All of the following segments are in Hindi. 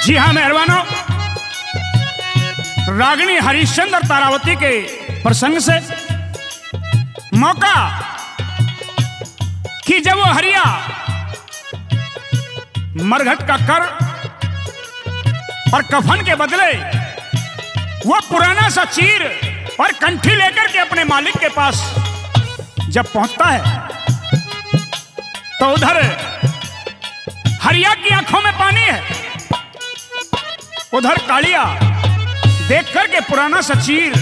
जी हाँ मेहरबानों, रागिनी हरिश्चंद्र और तारावती के प्रसंग से मौका कि जब वो हरिया मरघट का कर और कफन के बदले वो पुराना सा चीर और कंठी लेकर के अपने मालिक के पास जब पहुंचता है तो उधर हरिया की आंखों में पानी है, उधर कालिया देख करके पुराना सा चीर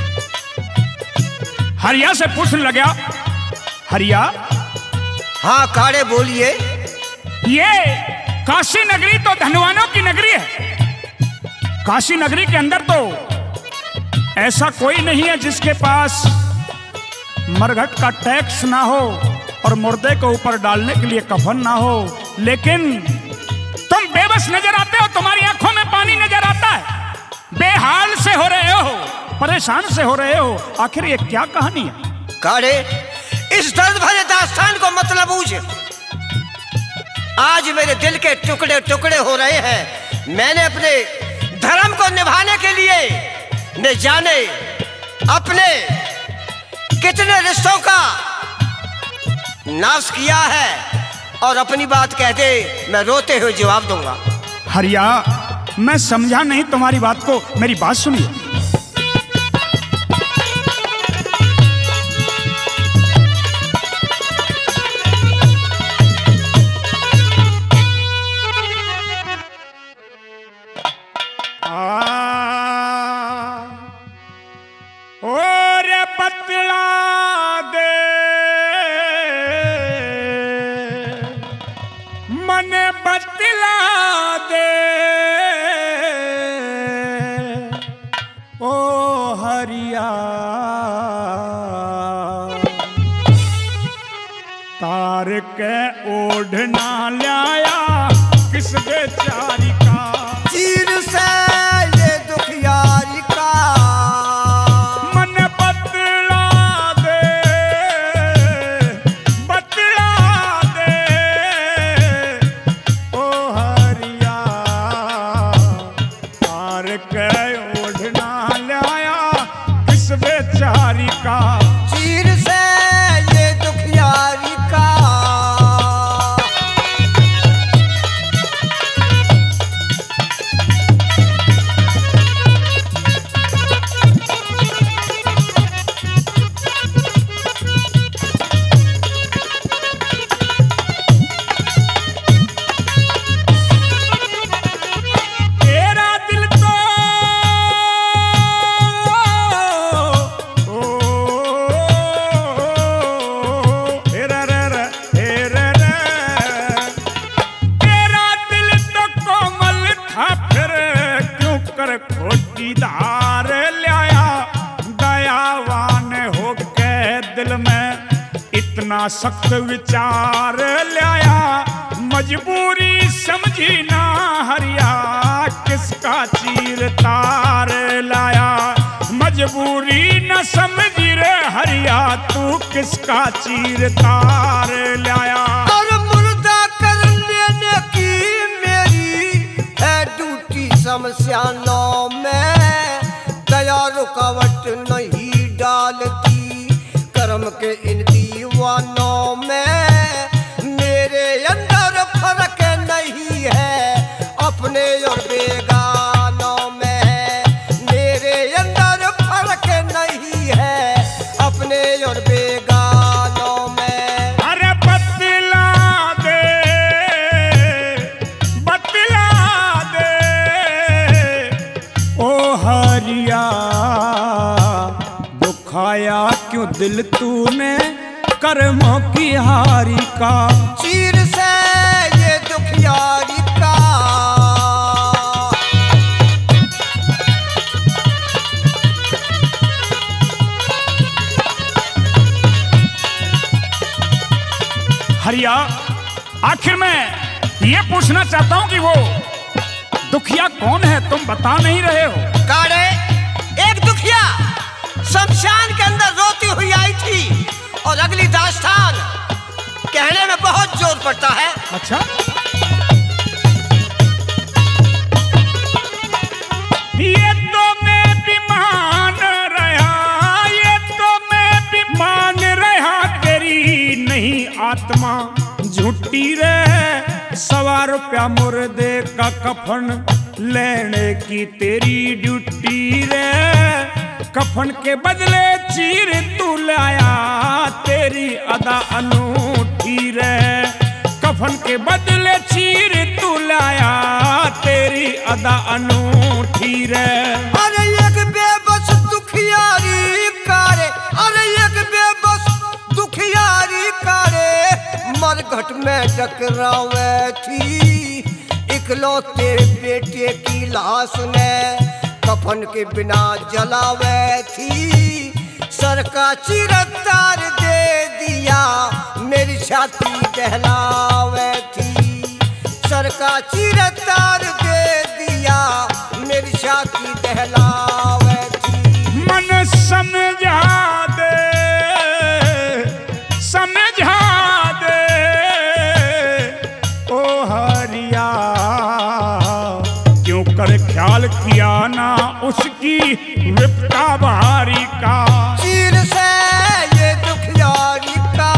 हरिया से पूछने लगा, हरिया हाँ काड़े बोलिए। ये काशी नगरी तो धनवानों की नगरी है, काशी नगरी के अंदर तो ऐसा कोई नहीं है जिसके पास मरघट का टैक्स ना हो और मुर्दे को ऊपर डालने के लिए कफन ना हो, लेकिन तुम बेबस नजर आते हो, तुम्हारी आंखों में पानी नजर आता है, बेहाल से हो रहे हो, परेशान से हो रहे हो, आखिर ये क्या कहानी है? काड़े इस दर्द भरे दास्तान को मतलब पूछ। आज मेरे दिल के टुकड़े टुकड़े हो रहे हैं। मैंने अपने धर्म को निभाने के लिए न जाने अपने कितने रिश्तों का नाश किया है, और अपनी बात कहते मैं रोते हुए जवाब दूंगा। हरिया मैं समझा नहीं तुम्हारी बात को, मेरी बात सुनिए। तार के ओढ़ना लाया किस बेचारी का, चीर से ये दुखियारी का मन बतला दे ओ हरिया, तार के ओढ़ना लाया किस बेचारी का, चीर से ये दुखियारी का सख्त विचार लाया, मजबूरी समझी ना हरिया किसका चीर तार लाया, मजबूरी न समझी रे हरिया तू किसका चीर तार लाया। और मुर्दा कर लेने की मेरी है ड्यूटी, समस्या नौ में दया रुकावट नहीं डालती, कर्म के इन दीवानों में मेरे अंदर फर्क नहीं है, अपने और बेगानों में मेरे अंदर फर्क नहीं है, अपने और बेगानों में। अरे बतला दे ओ हरिया, दुखाया क्यों दिल तूने कर्मों की हारी का, चीर से ये दुखियारी का हरिया आखिर मैं ये पूछना चाहता हूं कि वो दुखिया कौन है, तुम बता नहीं रहे हो। काड़े एक दुखिया शमशान के अंदर रोती हुई आई थी, और अगली दास्तान कहने में बहुत जोर पड़ता है। अच्छा आत्मा झूठी रे, 100 रुपया मुर्दे का कफन लेने की तेरी ड्यूटी रे। कफन के बदले चीर तू लाया, तेरी अदा अनूठी रे। कफन के बदले चीर तू लाया, तेरी अदा अनूठी रे। अरे एक बेबस दुखियारी कारे, अरे एक बेबस दुखियारी कारे, मरघट में टकरावे थी। इकलौते बेटे की लाश ने कफन के बिना जलावे थी। सर का चिरतार दे दिया, मेरी छाती दहलावे थी। सर का चिरतार दे दिया, मेरी छाती दहलावे थी। मन समझा दे, समझा दे ओ हरिया, क्यों कर ख्याल किया ना उसकी विपदा भारी का। चीर से ये दुखियारी का,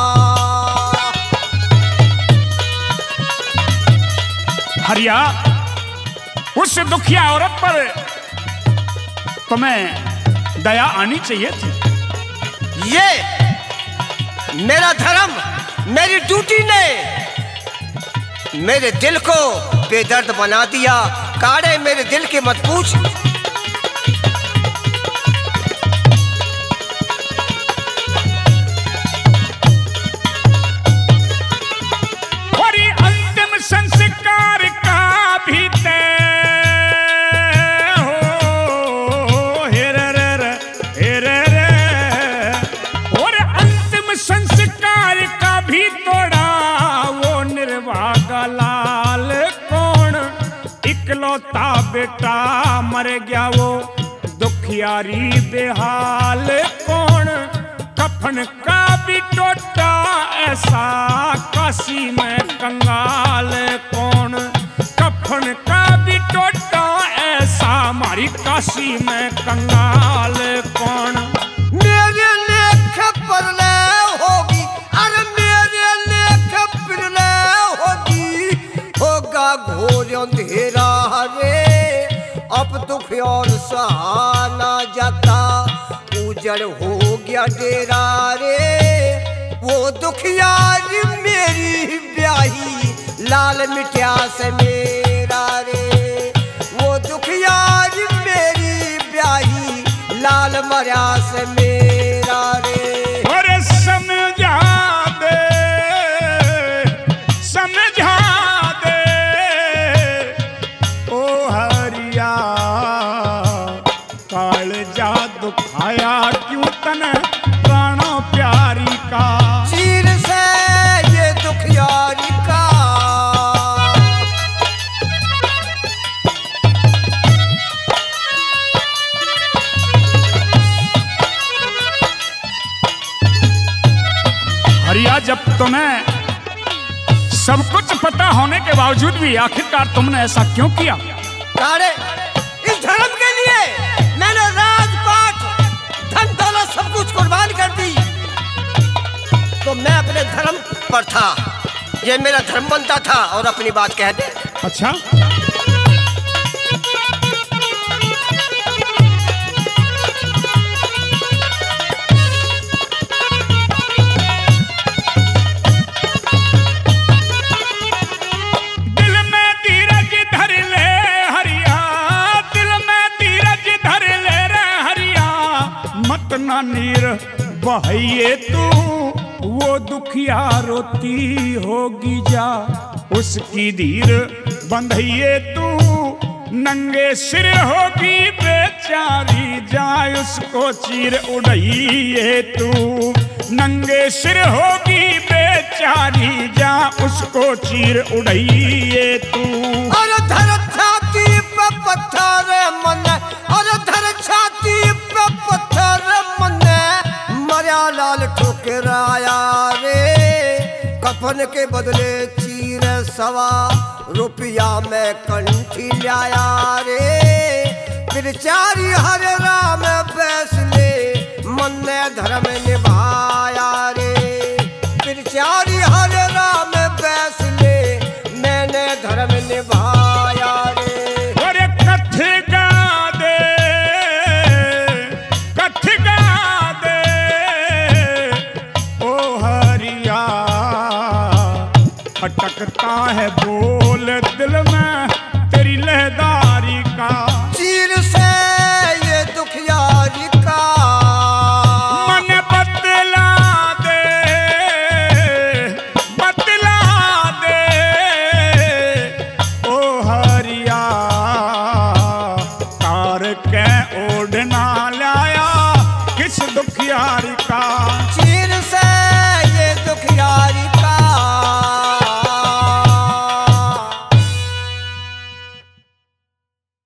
हरिया उस दुखिया औरत पर तुम्हें दया आनी चाहिए थी। ये मेरा धर्म, मेरी ड्यूटी ने मेरे दिल को बेदर्द बना दिया। काड़े मेरे दिल के मत पूछ। और ये अंतिम संस्कार का भी तय हो, हेरे रे रे, हेरे रे। और अंतिम संस्कार का भी तोड़ा वो निर्भागा लाल कौन। इकलौता बेटा मर गया वो दुखियारी बेहाल कौन। कफन का भी टोटा ऐसा काशी में कंगाल कौन। कफन का भी टोटा ऐसा हमारी काशी में कंगाल कौन। मेरे लेख पर ले होगी, अरे मेरे लेख पर ले होगी। होगा घोर अंधेरा रे, अब दुख और सहा ना जाता। उजड़ हो गया डेरा रे, वो दुखियारी मेरी ब्याही लाल मिट्या से मेरा रे। वो दुखियारी मेरी ब्याही लाल मरिया से मेरा रे। और समझा दे, समझा दे ओ हरिया, कालजा दुखाया क्यों तने प्राणों प्यारी का। चीर से ये दुखियारी का, हरिया जब तुम्हें सब कुछ पता होने के बावजूद भी आखिरकार तुमने ऐसा क्यों किया। कारे इस धर्म के लिए मैंने राजपाट धन दौलत सब कुछ कुर्बान कर दी। तो मैं अपने धर्म पर था, ये मेरा धर्म बनता था। और अपनी बात कह दे। अच्छा, दिल में धीरज धर ले हरिया, दिल में धीरज धर ले रे हरिया। मत ना नीर बहाइए तू, वो दुखिया रोती होगी जा। उसकी धीर बंधइए तू, नंगे सिर होगी बेचारी जाय उसको चीर उड़इए तू। नंगे सिर होगी बेचारी जा उसको चीर उड़इए तू। और धर छाती पे पत्थर मन, और धर छाती पे पत्थर मन। मरिया लाल ठुकराया रे, कफन के बदले चीर 100 रुपया में कंठी लाया रे। फिर चारी हर राम फैसले मन ने धर्म निभाया रे। प्रचारी हरे राम बैस ले, मैंने धर्म निभाया रे। और कथ गा दे ओ हरिया, अटकता है बोल दिल में